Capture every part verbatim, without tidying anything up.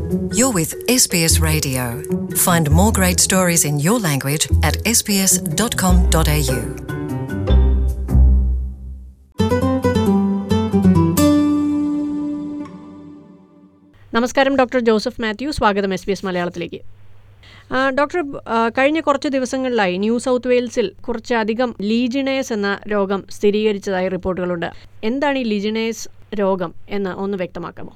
You're with S B S Radio. Find more great stories in your language at s b s dot com dot a u. നമസ്കാരം, doctor Joseph Mathew. സ്വാഗതം S B S മലയാളത്തിലേക്ക്. Doctor, കഴിഞ്ഞ കുറച്ച് ദിവസങ്ങളിലായി new south വെയിൽസിൽ കുറച്ചധികം ലീജിയനേഴ്സ് എന്ന രോഗം സ്ഥിരീകരിച്ചതായി റിപ്പോർട്ടുകളുണ്ട്. എന്താണ് ഈ ലീജിയനേഴ്സ് രോഗം എന്ന് ഒന്ന് വ്യക്തമാക്കാമോ?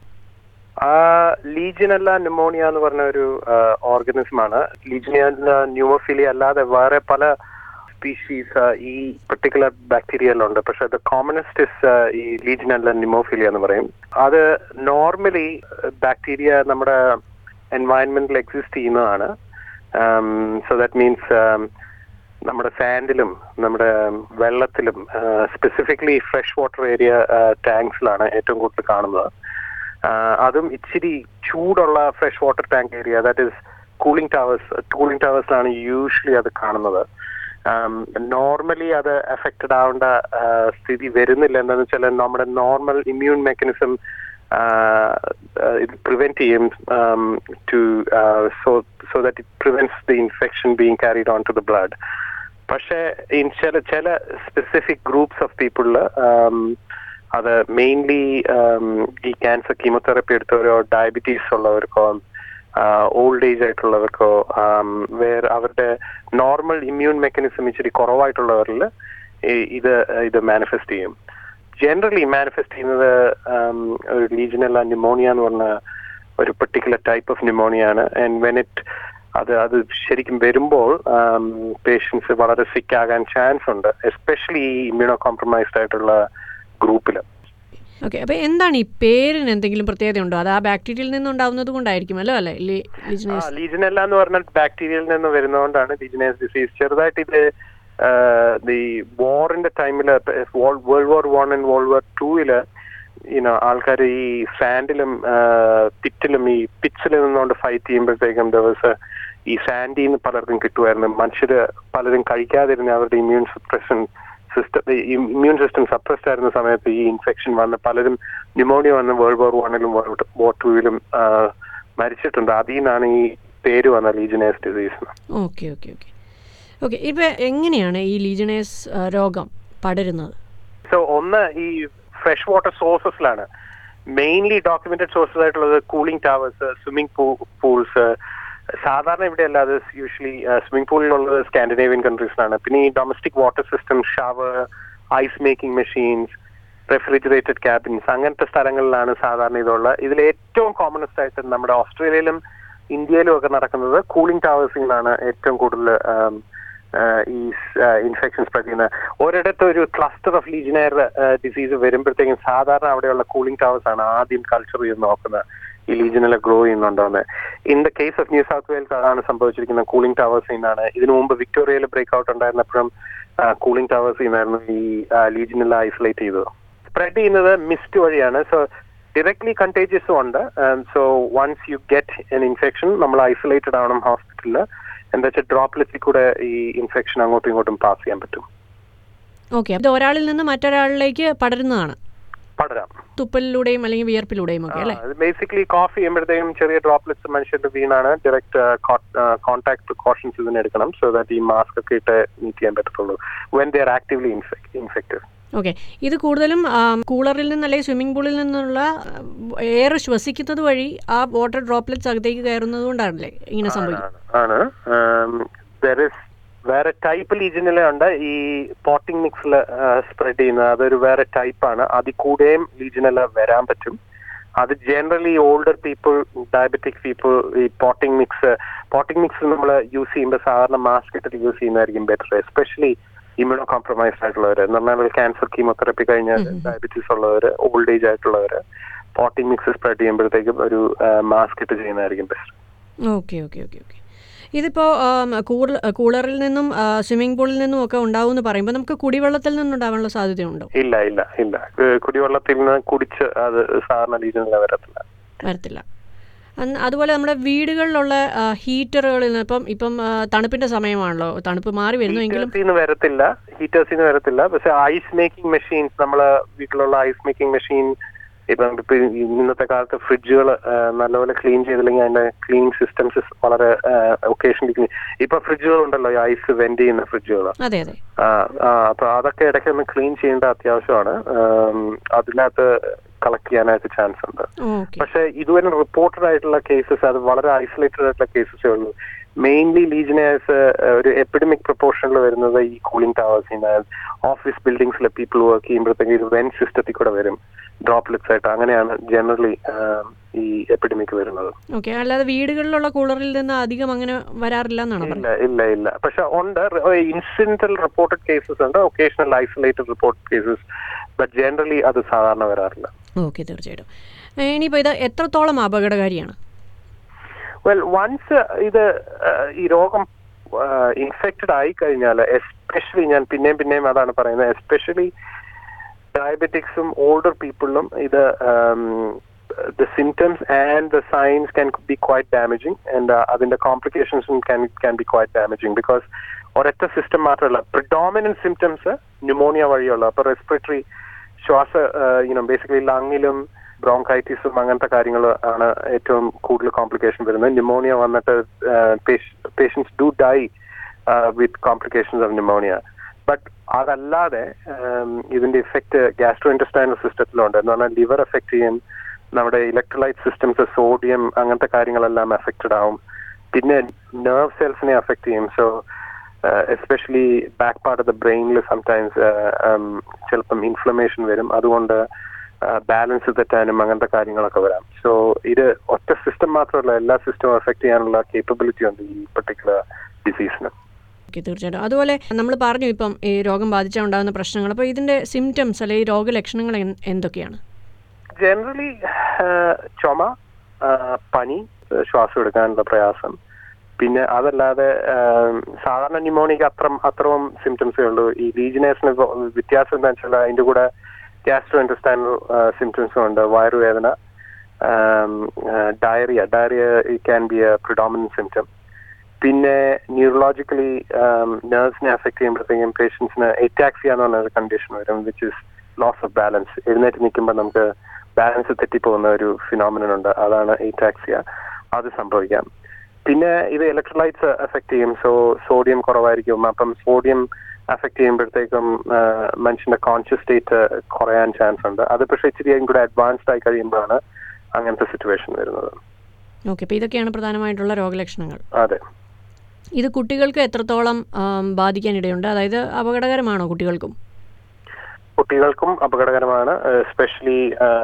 ലീജിയനല്ല ന്യൂമോണിയ എന്ന് പറഞ്ഞ ഒരു ഓർഗനിസമാണ്. ലീജിയനല്ല ന്യൂമോഫിലിയ അല്ലാതെ വേറെ പല സ്പീഷീസ് ഈ പെർട്ടിക്കുലർ ബാക്ടീരിയയിലുണ്ട്. പക്ഷെ ദ കോമണസ്റ്റ് ഇസ് ഈ ലീജിയനല്ല ന്യൂമോഫിലിയ എന്ന് പറയും. അത് നോർമലി ബാക്ടീരിയ നമ്മുടെ എൻവയൺമെന്റിൽ എക്സിസ്റ്റ് ചെയ്യുന്നതാണ്. സോ ദാറ്റ് മീൻസ് നമ്മുടെ സാൻഡിലും നമ്മുടെ വെള്ളത്തിലും സ്പെസിഫിക്കലി ഫ്രഷ് വാട്ടർ ഏരിയ ടാങ്ക്സിലാണ് ഏറ്റവും കൂടുതൽ കാണുന്നത്. അതും ഇച്ചിരി ചൂടുള്ള fresh water tank area, that is cooling towers cooling ടവേഴ്സിലാണ് യൂഷ്വലി അത് കാണുന്നത്. നോർമലി അത് എഫക്റ്റഡ് ആവേണ്ട സ്ഥിതി വരുന്നില്ല. എന്താണെന്ന് വെച്ചാൽ നമ്മുടെ നോർമൽ ഇമ്മ്യൂൺ മെക്കാനിസം ഇത് പ്രിവെന്റ് ചെയ്യും to so so that it prevents the infection being carried on to the blood. പക്ഷേ ചില ചില സ്പെസിഫിക് ഗ്രൂപ്പ്സ് ഓഫ് പീപ്പിളിൽ അത് മെയിൻലി ഈ ക്യാൻസർ കീമോതെറാപ്പി എടുത്തവരോ ഡയബറ്റീസ് ഉള്ളവർക്കോ ഓൾഡ് ഏജ് ആയിട്ടുള്ളവർക്കോ വേറെ അവരുടെ നോർമൽ ഇമ്മ്യൂൺ മെക്കാനിസം ഇച്ചിരി കുറവായിട്ടുള്ളവരിൽ ഇത് ഇത് മാനിഫെസ്റ്റ് ചെയ്യും. ജനറലി മാനിഫെസ്റ്റ് ചെയ്യുന്നത് ഒരു ലീജിയനല്ല ന്യൂമോണിയ എന്ന് പറഞ്ഞ ഒരു പെർട്ടിക്കുലർ ടൈപ്പ് ഓഫ് ന്യൂമോണിയ ആണ്. ആൻഡ് വെൻ ഇറ്റ് അത് അത് ശരിക്കും വരുമ്പോൾ പേഷ്യൻസ് വളരെ സിക്ക് ആകാൻ ചാൻസ് ഉണ്ട്, എസ്പെഷ്യലി ഈ ഇമ്മ്യൂണോ കോംപ്രമൈസ്ഡ് ആയിട്ടുള്ള ഗ്രൂപ്പിൽ. ഓക്കെ, അപ്പോൾ എന്താണ് ഈ പേരിന് എന്തെങ്കിലും പ്രത്യേകത ഉണ്ടോ? അത് ആ ബാക്ടീരിയയിൽ നിന്നുണ്ടാവുന്നത് കൊണ്ടായിരിക്കുമല്ലോ അല്ലേ? ലീജിയനല്ല എന്ന് പറഞ്ഞാൽ ബാക്ടീരിയയിൽ നിന്ന് വരുന്നതുകൊണ്ടാണ് ലീജിയനേഴ്സ് ഡിസീസ്. ചെറുതായിട്ട് ഇത് ദി വാറിന്റെ ടൈമില് world war one and world war ടൂയില് യുനോ ആൾക്കാർ ഈ സാൻഡിലും പിറ്റിലും ഈ പിച്ചിൽ നിന്നുകൊണ്ട് ഫൈറ്റ് ചെയ്യുമ്പോഴത്തേക്കും ദിവസം ഈ സാൻഡിന്ന് പലർക്കും കിട്ടുമായിരുന്നു. മനുഷ്യര് പലരും കഴിക്കാതിരുന്ന അവരുടെ immune suppression system immune system suppressed ആയിരുന്ന സമയത്ത് ഈ ഇൻഫെക്ഷൻ വന്ന് പലരും ന്യൂമോണിയ വന്ന് വേൾഡ് വാർ വണ്ണിലും വേൾഡ് വാർ ടൂവിലും മരിച്ചിട്ടുണ്ട്. അതിൽ നിന്നാണ് ഈ പേര് വന്ന Legionnaires disease. Okay okay okay okay ഇപ്പൊ എങ്ങനെയാണ് ഈ ലീജിയനേഴ്സ് രോഗം പടരുന്നത്? സോ ഒന്ന് ഈ ഫ്രഷ് വാട്ടർ സോഴ്സസിലാണ് മെയിൻലി ഡോക്യുമെന്റഡ് സോഴ്സസ് ആയിട്ടുള്ളത്. Cooling towers, swimming pools. സാധാരണ ഇവിടെ അല്ലാതെ യൂഷ്വലി സ്വിമ്മിംഗ് പൂളിലുള്ളത് സ്കാൻഡിനേവിയൻ കൺട്രീസിലാണ്. പിന്നെ ഈ domestic water system, shower, ice making machines, refrigerated cabins, അങ്ങനത്തെ സ്ഥലങ്ങളിലാണ് സാധാരണ ഇതുള്ളത്. ഇതിൽ ഏറ്റവും കോമണസ്റ്റ് ആയിട്ട് നമ്മുടെ ഓസ്ട്രേലിയയിലും ഇന്ത്യയിലും ഒക്കെ നടക്കുന്നത് കൂളിംഗ് ടവേഴ്സിലാണ് ഏറ്റവും കൂടുതൽ ഈ ഇൻഫെക്ഷൻ സ്പ്രെഡ് ചെയ്യുന്നത്. ഒരിടത്ത് ഒരു ക്ലസ്റ്റർ ഓഫ് ലീജിയനയർ ഡിസീസ് വരുമ്പോഴത്തേക്കും സാധാരണ അവിടെയുള്ള കൂളിംഗ് ടവേഴ്സ് ആണ് ആദ്യം കൾച്ചർ ചെയ്ത് നോക്കുന്നത് ഈ ലീജിയനൽ ഗ്രോ ചെയ്യുന്നുണ്ടോന്ന്. In the case of New South Wales അതാണ് സംഭവിച്ചിരിക്കുന്നത്. കൂളിംഗ് ടവേഴ്സിൽ നിന്നാണ്. ഇതിനു മുമ്പ് വിക്ടോറിയയിൽ ബ്രേക്ക് ഔട്ട് ഉണ്ടായിരുന്നപ്പോഴും കൂളിംഗ് ടവേഴ്സിൽ നിന്നായിരുന്നു ഈ ലീജിയനൽ ഐസൊലേറ്റ് ചെയ്തത്. സ്പ്രെഡ് ചെയ്യുന്നത് മിസ്റ്റ് വഴിയാണ്. സോ ഡയറക്ട്ലി കണ്ടേജിയസും ഉണ്ട്. So once you get an infection നമ്മൾ ഐസൊലേറ്റഡ് ആവണം ഹോസ്പിറ്റലിൽ. എന്താ വെച്ചാൽ ഡ്രോപ്ലെറ്റ്സിൽ കൂടെ ഈ ഇൻഫെക്ഷൻ അങ്ങോട്ടും ഇങ്ങോട്ടും പാസ് ചെയ്യാൻ പറ്റും. ഓക്കെ, അത് ഒരാളിൽ നിന്ന് മറ്റൊരാളിലേക്ക് പടരുന്നതാണ്. പടരാം തുപ്പലിലൂടെയും അല്ലെങ്കിൽ വിയർപ്പിലൂടെയും ഒക്കെ അല്ലേ? ബേസിക്കലി കോഫ് ചെയ്യുമ്പോഴത്തേക്കും ചെറിയ ഡ്രോപ്ലെറ്റ്സ് മനുഷ്യരുടെ വീണാണ്. ഡയറക്റ്റ് കോൺടാക്ട് പ്രിക്കോഷൻസ് ഇതിന് എടുക്കണം. സോ ദാറ്റ് ഈ മാസ്ക് ഒക്കെ ഇട്ട് മീറ്റ് ചെയ്യാൻ പറ്റത്തുള്ളൂ when they are actively infected. Okay, ഇത് കൂടുതലും കൂളറിൽ നിന്ന് അല്ലെങ്കിൽ സ്വിമ്മിംഗ് പൂളിൽ നിന്നുള്ള എയർ ശ്വസിക്കുന്നത് വഴി ആ വാട്ടർ ഡ്രോപ്ലെറ്റ്സ് അകത്തേക്ക് കയറുന്നത് കൊണ്ടാണല്ലേ ഇങ്ങനെ സംഭവിക്കുന്നത്? ആണ്. വേറെ ടൈപ്പ് ലീജിയനില ഉണ്ട് ഈ പോട്ടിംഗ് മിക്സിൽ സ്പ്രെഡ് ചെയ്യുന്നത്. അതൊരു വേറെ ടൈപ്പാണ്. അതിൽ കൂടെയും ലീജിയനില വരാൻ പറ്റും. അത് generally older people, diabetic people ഈ പോട്ടിംഗ് മിക്സ് പോട്ടിംഗ് മിക്സ് നമ്മൾ യൂസ് ചെയ്യുമ്പോൾ സാധാരണ മാസ്ക് ഇട്ടിട്ട് യൂസ് ചെയ്യുന്നതായിരിക്കും ബെറ്റർ, എസ്പെഷ്യലി ഇമ്മ്യൂണോ കോംപ്രമൈസ്ഡ് ആയിട്ടുള്ളവർ എന്ന് പറഞ്ഞാൽ ക്യാൻസർ കീമോതെറാപ്പി കഴിഞ്ഞാൽ ഡയബറ്റീസ് ഉള്ളവർ, ഓൾഡ് ഏജ് ആയിട്ടുള്ളവർ പോട്ടിംഗ് മിക്സ് സ്പ്രെഡ് ചെയ്യുമ്പോഴത്തേക്കും ഒരു മാസ്ക് ഇട്ട് ചെയ്യുന്നതായിരിക്കും best. Okay okay okay okay ഇതിപ്പോൾ കൂളറിൽ നിന്നും സ്വിമ്മിംഗ് പൂളിൽ നിന്നും ഒക്കെ ഉണ്ടാവും എന്ന് പറയുമ്പോൾ നമുക്ക് കുടിവെള്ളത്തിൽ നിന്നുണ്ടാവാനുള്ള സാധ്യതയുണ്ടോ? ഇല്ല ഇല്ല ഇല്ല കുടിവെള്ളത്തിൽ നിന്ന് കുടിച്ച് അത് സാധാരണ രീതിയിൽ വരത്തില്ല വരത്തില്ല അതുപോലെ നമ്മുടെ വീടുകളിലുള്ള ഹീറ്ററുകളിൽ നിന്ന് ഇപ്പം ഇപ്പം തണുപ്പിന്റെ സമയമാണല്ലോ, തണുപ്പ് മാറി വരുന്നുവെങ്കിലും വരത്തില്ല ഹീറ്റേഴ്സിന് വരത്തില്ല. പക്ഷെ ഐസ് മേക്കിംഗ് മെഷീൻസ്, നമ്മളെ വീട്ടിലുള്ള ഐസ് മേക്കിംഗ് മെഷീൻ ഇപ്പൊ ഇപ്പൊ ഇന്നത്തെ കാലത്ത് ഫ്രിഡ്ജുകൾ നല്ലപോലെ ക്ലീൻ ചെയ്തില്ലെങ്കിൽ അതിന്റെ ക്ലീനിങ് സിസ്റ്റംസ് വളരെ ഒക്കേഷണലി ഇപ്പൊ ഫ്രിഡ്ജുകൾ ഉണ്ടല്ലോ, ഐസ് വെന്റ് ചെയ്യുന്ന ഫ്രിഡ്ജുകൾ. അപ്പൊ അതൊക്കെ ഇടയ്ക്ക് ഒന്ന് ക്ലീൻ ചെയ്യേണ്ട അത്യാവശ്യമാണ്. അതിനകത്ത് കളക്ട് ചെയ്യാനായിട്ട് ചാൻസ് ഉണ്ട്. പക്ഷെ ഇതുവരെ റിപ്പോർട്ടഡ് ആയിട്ടുള്ള കേസസ് അത് വളരെ ഐസൊലേറ്റഡ് ആയിട്ടുള്ള കേസസേ ഉള്ളൂ. മെയിൻലി ലീജിയനേഴ്സ് ഒരു എപ്പിഡമിക് പ്രൊപ്പോർഷനിൽ വരുന്നത് ഈ കൂളിംഗ് ടവേഴ്സിന്, ഓഫീസ് ബിൽഡിംഗ്സിലെ പീപ്പിൾ വർക്ക് ചെയ്യുമ്പോഴത്തേക്ക് ഇത് വെന്റ് സിസ്റ്റത്തിൽ കൂടെ വരും, ഡ്രോപ്ലെറ്റ്സ് ആയിട്ട്. അങ്ങനെയാണ് ജനറലി ഈ എപ്പിഡമിക് വരുന്നത്. അല്ലാതെ വീടുകളിലുള്ള കൂളറിൽ നിന്ന് അധികം അങ്ങനെ വരാറില്ല എന്നാണ്. ഇല്ല ഇല്ല ഇല്ല പക്ഷെ ഉണ്ട്, ഇൻസിഡന്റൽ റിപ്പോർട്ടഡ് കേസസ് ഉണ്ട്, occasional isolated reported cases, but generally അത് സാധാരണ വരാറില്ല. ഓക്കെ, തീർച്ചയായിട്ടും. ഇനിയിപ്പോൾ ഇത് എത്രത്തോളം അപകടകാരിയാണ്? വെൽ, വൺസ് ഇത് ഈ രോഗം ഇൻഫെക്റ്റഡ് ആയി കഴിഞ്ഞാൽ, എസ്പെഷ്യലി ഞാൻ പിന്നെയും പിന്നെയും അതാണ് പറയുന്നത്, എസ്പെഷ്യലി ഡയബറ്റിക്സും ഓൾഡർ പീപ്പിളിലും ഇത് the symptoms and the signs can be quite damaging, and uh, അതിന്റെ complications can can be quite damaging because ഒരൊറ്റ സിസ്റ്റം മാത്രമല്ല, predominant symptoms ന്യൂമോണിയ വഴിയുള്ള, അപ്പോൾ റെസ്പിറേറ്ററി ശ്വാസ യുനോ ബേസിക്കലി ലങ്ങിലും ബ്രോങ്കൈറ്റിസും അങ്ങനത്തെ കാര്യങ്ങൾ ആണ് ഏറ്റവും കൂടുതൽ കോംപ്ലിക്കേഷൻ വരുന്നത്. ന്യൂമോണിയ വന്നിട്ട് patients do die with complications of pneumonia. But അതല്ലാതെ ഇതിന്റെ ഇഫക്റ്റ് ഗ്യാസ്ട്രോ ഇൻറ്റസ്റ്റൈനൽ സിസ്റ്റത്തിലുണ്ട്. എന്ന് പറഞ്ഞാൽ ലിവർ എഫക്ട് ചെയ്യും, നമ്മുടെ ഇലക്ട്രോലൈറ്റ് സിസ്റ്റംസ്, സോഡിയം അങ്ങനത്തെ കാര്യങ്ങളെല്ലാം എഫക്റ്റഡ് ആവും. പിന്നെ നെർവ് സെൽസിനെ എഫക്ട് ചെയ്യും. So especially back part of the ബ്രെയിനിൽ സംടൈംസ് ചിലപ്പം ഇൻഫ്ലമേഷൻ വരും. അതുകൊണ്ട് ബാലൻസ് തെറ്റാനും അങ്ങനത്തെ കാര്യങ്ങളൊക്കെ വരാം. സോ ഇത് ഒറ്റ സിസ്റ്റം മാത്രമല്ല, എല്ലാ സിസ്റ്റവും എഫക്ട് ചെയ്യാനുള്ള കേപ്പബിലിറ്റി ഉണ്ട് ഈ പർട്ടിക്കുലർ ഡിസീസിന്. തീർച്ചയായിട്ടും. അതുപോലെ നമ്മൾ പറഞ്ഞു ഇപ്പം ഈ രോഗം ബാധിച്ചാൽ ഉണ്ടാകുന്ന പ്രശ്നങ്ങൾ. അപ്പോൾ ഇതിന്റെ സിംറ്റംസ് അല്ലെങ്കിൽ രോഗലക്ഷണങ്ങൾ എന്തൊക്കെയാണ്? ജനറലി ചുമ, പനി, ശ്വാസം എടുക്കാനുള്ള പ്രയാസം. പിന്നെ അതല്ലാതെ സാധാരണ ന്യൂമോണിയക്ക് അത്ര അത്രയും സിംറ്റംസേ ഉള്ളൂ. ഈ ലീജിയനേഴ്സിന് വ്യത്യാസം എന്താ വെച്ചാൽ അതിന്റെ കൂടെ ഗ്യാസ്ട്രോ ഇൻറ്റസ്റ്റൈനൽ സിംറ്റംസും ഉണ്ട്. വയറുവേദന, diarrhoea diarrhoea can be a predominant symptom. പിന്നെ ന്യൂറോളജിക്കലി നെർവ്സിനെ എഫക്ട് ചെയ്യുമ്പോഴത്തേക്കും പേഷ്യൻസിന് എറ്റാക്സിയ എന്ന് പറഞ്ഞ കണ്ടീഷൻ വരും, which is loss of balance. എഴുന്നേറ്റ് നിൽക്കുമ്പോൾ നമുക്ക് ബാലൻസ് തെറ്റിപ്പോകുന്ന ഒരു ഫിനോമിനൻ ഉണ്ട്, അതാണ് എറ്റാക്സിയ. അത് സംഭവിക്കാം. പിന്നെ ഇത് ഇലക്ട്രോലൈറ്റ്സ് എഫക്ട് ചെയ്യും. സോ സോഡിയം കുറവായിരിക്കും. അപ്പം സോഡിയം എഫക്ട് ചെയ്യുമ്പോഴത്തേക്കും മനുഷ്യന്റെ കോൺഷ്യസ് സ്റ്റേറ്റ് കുറയാൻ ചാൻസ് ഉണ്ട്. അത് പക്ഷേ ഇച്ചിരി കൂടെ അഡ്വാൻസ്ഡ് ആയി കഴിയുമ്പോഴാണ് അങ്ങനത്തെ സിറ്റുവേഷൻ വരുന്നത്. ഓക്കെ, അപ്പോൾ ഇതൊക്കെയാണ് പ്രധാനമായിട്ടുള്ള രോഗലക്ഷണങ്ങൾ. അതെ. ഇത് കുട്ടികൾക്ക് എത്രത്തോളം ബാധിക്കാനിടയുണ്ട്? അതായത് അപകടകരമാണോ കുട്ടികൾക്കും? കുട്ടികൾക്കും അപകടകരമാണ്. Especially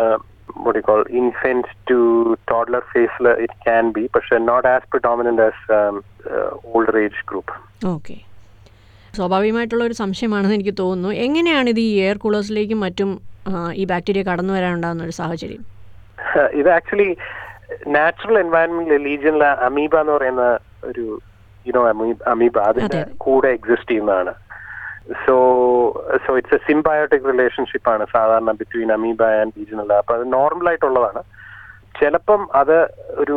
what do you call infant to toddler phase it can be, പക്ഷെ not as predominant as um, uh, older age group. Okay, സ്വാഭാവികമായിട്ടുള്ള ഒരു സംശയമാണെന്ന് എനിക്ക് തോന്നുന്നു. എങ്ങനെയാണ് ഇത് ഈ എയർ കൂളേഴ്സിലേക്കും മറ്റും ഈ ബാക്ടീരിയ കടന്നു വരാനുണ്ടാകുന്ന ഒരു സാഹചര്യം? ഇത് ആക്ച്വലി നാച്ചുറൽ എൻവയറൺമെന്റിൽ ലീജിയനിലെ അമീബ എന്ന് പറയുന്ന ഒരു യുനോ അമീബ അതിന്റെ കൂടെ എക്സിസ്റ്റ് ചെയ്യുന്നതാണ്. So so it's a symbiotic relationship ആണ് സാധാരണ ബിറ്റ്വീൻ അമീബ ആൻഡ് ലീജിയനല്ല. അപ്പൊ അത് നോർമൽ ആയിട്ടുള്ളതാണ്. ചിലപ്പം അത് ഒരു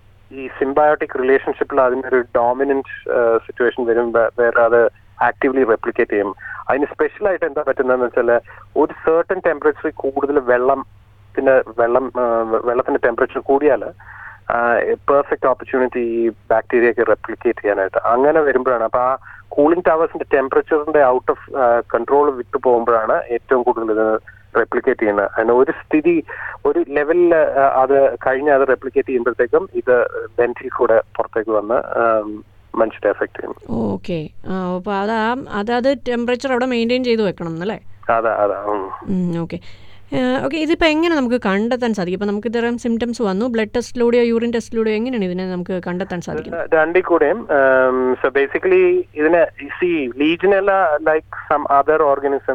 ഈ സിംബയോട്ടിക് റിലേഷൻഷിപ്പിൽ അതിനൊരു ഡോമിനന്റ് സിറ്റുവേഷൻ വരും, വേറെ അത് ആക്റ്റീവ്ലി റെപ്ലിക്കേറ്റ് ചെയ്യും. അതിന് സ്പെഷ്യൽ ആയിട്ട് എന്താ പറ്റുന്നതെന്ന് വെച്ചാൽ ഒരു സർട്ടൻ ടെമ്പറേച്ചറിൽ കൂടുതൽ വെള്ളത്തിന്റെ വെള്ളം വെള്ളത്തിന്റെ ടെമ്പറേച്ചർ കൂടിയാൽ പെർഫെക്റ്റ് ഓപ്പർച്യൂണിറ്റി ഈ ബാക്ടീരിയക്ക് റെപ്ലിക്കേറ്റ് ചെയ്യാനായിട്ട്. അങ്ങനെ വരുമ്പോഴാണ് അപ്പൊ ആ കൂളിംഗ് ടവേഴ്സിന്റെ ടെമ്പറേച്ചറിന്റെ ഔട്ട് ഓഫ് കൺട്രോൾ വിട്ടു പോകുമ്പോഴാണ് ഏറ്റവും കൂടുതൽ ഇത് റെപ്ലിക്കേറ്റ് ചെയ്യുന്നത്. അതിന് ഒരു സ്ഥിതി ഒരു ലെവലിൽ അത് കഴിഞ്ഞ് അത് റെപ്ലിക്കേറ്റ് ചെയ്യുമ്പോഴത്തേക്കും ഇത് വെന്റിൽ കൂടെ പുറത്തേക്ക് വന്ന് മനുഷ്യരെ എഫക്ട് ചെയ്യും. ഓക്കെ, അപ്പോൾ അതാ അതായത് ടെമ്പറേച്ചർ അവിടെ മെയിൻറ്റെയിൻ ചെയ്ത് വെക്കണം എന്നല്ലേ? അതാ അതാ ഓക്കെ ഓക്കെ ഇതിപ്പോൾ എങ്ങനെ നമുക്ക് കണ്ടെത്താൻ സാധിക്കും? ഇപ്പോൾ നമുക്ക് ഇത്തരം സിംറ്റംസ് വന്നു, ബ്ലഡ് ടെസ്റ്റിലൂടെയോ യൂറിൻ ടെസ്റ്റിലൂടെയോ എങ്ങനെയാണ് ഇതിനെ നമുക്ക് കണ്ടെത്താൻ സാധിക്കും? രണ്ടിൽ കൂടെയും. സോ ബേസിക്കലി ഇതിന് സി legionella like some other organism,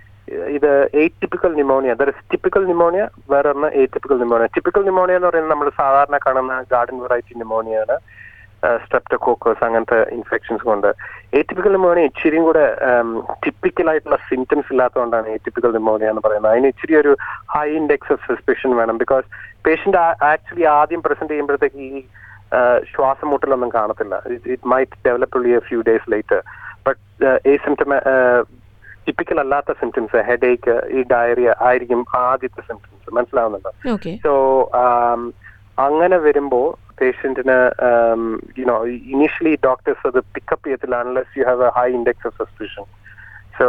ഇത് atypical pneumonia, there is typical pneumonia, വേറെ ഒന്ന് എയ്റ്റിപ്പിക്കൽ ന്യൂമോണിയ. ടിപ്പിക്കൽ ന്യൂമോണിയ എന്ന് പറയുന്നത് നമ്മൾ സാധാരണ കാണുന്ന ഗാർഡൻ വെറൈറ്റി ന്യൂമോണിയാണ്, സ്ട്രെപ്റ്റോകോക്കസ് അങ്ങനത്തെ ഇൻഫെക്ഷൻസ് കൊണ്ട്. ഏറ്റിപ്പിക്കൽ ന്യൂമോണിയ ഇച്ചിരിയും കൂടെ ടിപ്പിക്കൽ ആയിട്ടുള്ള സിംറ്റംസ് ഇല്ലാത്തതുകൊണ്ടാണ് ഏറ്റിപ്പിക്കൽ ന്യൂമോണിയ എന്ന് പറയുന്നത്. അതിന് ഇച്ചിരി ഒരു ഹൈ ഇൻഡെക്സ് ഓഫ് സസ്പെഷൻ വേണം. ബിക്കോസ് പേഷ്യന്റ് ആക്ച്വലി ആദ്യം പ്രസന്റ് ചെയ്യുമ്പോഴത്തേക്ക് ഈ ശ്വാസം മുട്ടലൊന്നും കാണത്തില്ല. It might develop only a few days later. But asymptomatic typical അല്ലാത്ത സിംറ്റംസ്, ഹെഡ് ഏക്ക്, ഈ ഡയറിയ ആയിരിക്കും ആദ്യത്തെ സിംറ്റംസ്. മനസ്സിലാവുന്നുണ്ടോ? സോ അങ്ങനെ വരുമ്പോൾ പേഷ്യന്റിന് യുനോ ഇനീഷ്യലി ഡോക്ടേഴ്സ് അത് പിക്കപ്പ് ചെയ്യത്തില്ല unless you have a high index of suspicion. So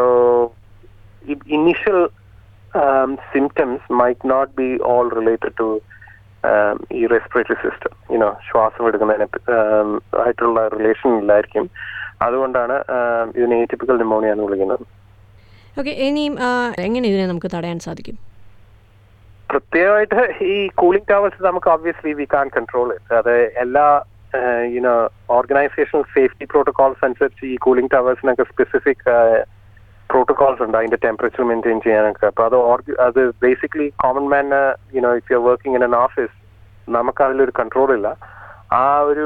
initial symptoms might not be all related to um, ഈ റെസ്പിറേറ്ററി സിസ്റ്റം, യുനോ ശ്വാസം എടുക്കുന്നതിന് ആയിട്ടുള്ള റിലേഷൻ ഇല്ലായിരിക്കും. അതുകൊണ്ടാണ് ഇതിനെ ഏറ്റിപ്പിക്കൽ ന്യൂമോണിയ എന്ന് വിളിക്കുന്നത്. ഓക്കെ, ഇനിയും എങ്ങനെ ഇതിനെ നമുക്ക് തടയാൻ സാധിക്കും? പ്രത്യേകമായിട്ട് ഈ കൂളിംഗ് ടവേഴ്സ് നമുക്ക് obviously we can control it. അത് എല്ലാ യുനോ ഓർഗനൈസേഷണൽ സേഫ്റ്റി പ്രോട്ടോകോൾസ് അനുസരിച്ച് ഈ കൂളിംഗ് ടവേഴ്സിനൊക്കെ സ്പെസിഫിക് പ്രോട്ടോകോൾസ് ഉണ്ട് അതിന്റെ ടെമ്പറേച്ചർ മെയിൻറ്റെയിൻ ചെയ്യാനൊക്കെ. അപ്പൊ അത് അത് basically common man, you know if you are working in an office, നമുക്ക് അതിലൊരു കൺട്രോൾ ഇല്ല. ആ ഒരു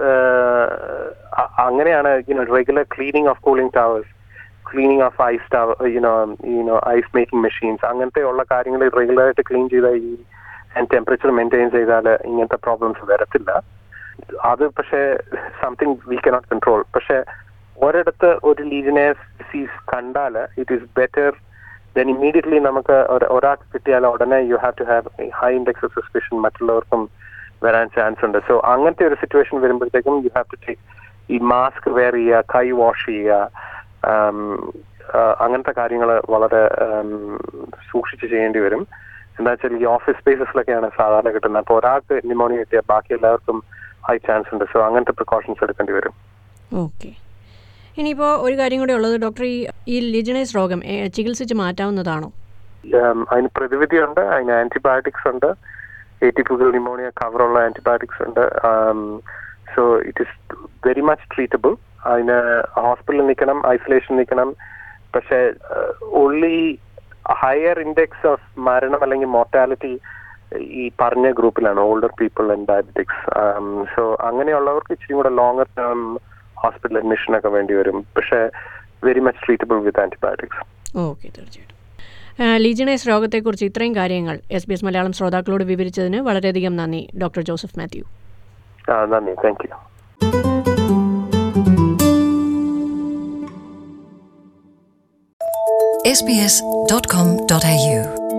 അങ്ങനെയാണ് you know regular cleaning of cooling towers, cleaning of ice tower, you know you know ice making machines, അങ്ങനത്തെ ഉള്ള കാര്യങ്ങൾ റെഗുലറായിട്ട് ക്ലീൻ ചെയ്താൽ ഈ ടെമ്പറേച്ചർ മെയിൻറ്റെയിൻ ചെയ്താൽ ഇങ്ങനത്തെ പ്രോബ്ലംസ് വരത്തില്ല. അത് പക്ഷേ സംതിങ് വി കനോട്ട് കൺട്രോൾ. പക്ഷെ ഒരിടത്ത് ഒരു ലീജിയനേഴ്സ് ഡിസീസ് കണ്ടാൽ it is better then immediately നമുക്ക് ഒരാൾക്ക് കിട്ടിയാൽ ഉടനെ you have to have high index of suspicion മറ്റുള്ളവർക്കും വരാൻ ചാൻസ് ഉണ്ട്. സോ അങ്ങനത്തെ ഒരു സിറ്റുവേഷൻ വരുമ്പോഴത്തേക്കും യു ഹാവ് ടു ടേക്ക് ഈ മാസ്ക് വെയർ ചെയ്യുക, കൈ വാഷ് ചെയ്യുക, അങ്ങനത്തെ കാര്യങ്ങൾ വളരെ സൂക്ഷിച്ച് ചെയ്യേണ്ടി വരും. എന്താ വെച്ചാൽ ഈ ഓഫീസ് സ്പേസസിലൊക്കെയാണ് സാധാരണ കിട്ടുന്നത്. അപ്പോൾ ഒരാൾക്ക് ന്യൂമോണിയ കിട്ടിയാൽ ബാക്കി എല്ലാവർക്കും ഹൈ ചാൻസ് ഉണ്ട്. സോ അങ്ങനത്തെ പ്രിക്കോഷൻസ് എടുക്കേണ്ടി വരും. ഓക്കെ, ഇനിയിപ്പോൾ ഒരു കാര്യം കൂടെ ഉള്ളത് ഡോക്ടർ, ഈ ഈ ലീജിയനേഴ്സ് രോഗം ചികിത്സിച്ച് മാറ്റാവുന്നതാണോ? അതിന് പ്രതിവിധിയുണ്ട്, അതിന് ആന്റിബയോട്ടിക്സ് ഉണ്ട്, ഏറ്റിപ്പിക്കൽ ന്യൂമോണിയ കവറുള്ള ആന്റിബയോട്ടിക്സ് ഉണ്ട്. So it is very much treatable. അതിന് ഹോസ്പിറ്റലിൽ നിൽക്കണം, ഐസൊലേഷൻ നിൽക്കണം. പക്ഷേ ഓൺലി ഹയർ ഇൻഡെക്സ് ഓഫ് മരണം അല്ലെങ്കിൽ മോർട്ടാലിറ്റി ഈ പറഞ്ഞ ഗ്രൂപ്പിലാണ്, older people and diabetics. So അങ്ങനെയുള്ളവർക്ക് ഇച്ചിരി കൂടെ ലോങ്ങർ ടേം ഹോസ്പിറ്റൽ അഡ്മിഷൻ ഒക്കെ വേണ്ടി വരും. പക്ഷേ very much treatable with antibiotics. Okay, തീർച്ചയായിട്ടും. ലീജിയനേഴ്സ് രോഗത്തെക്കുറിച്ച് ഇത്രയും കാര്യങ്ങൾ എസ് ബി എസ് മലയാളം ശ്രോതാക്കളോട് വിവരിച്ചതിന് വളരെയധികം നന്ദി ഡോക്ടർ ജോസഫ് മാത്യു. നന്ദി, thank you. S B S dot com dot A U